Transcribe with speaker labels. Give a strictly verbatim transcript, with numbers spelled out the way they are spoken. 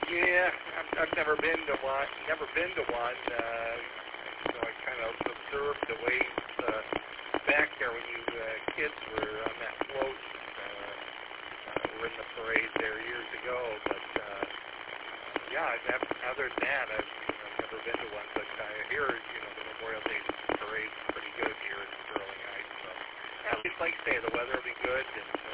Speaker 1: Yeah, I've, I've never been to one. Never been to one. Uh, so I kind of observed the ways uh, back there when you uh, kids were on that float. Uh, uh, were in the parade there years ago. But uh, yeah, I've never, other than that, I've, I've never been to one. But I hear, you know, the Memorial Day parade's pretty good here in Sterling Heights. So at least, like I say, the weather will be good, and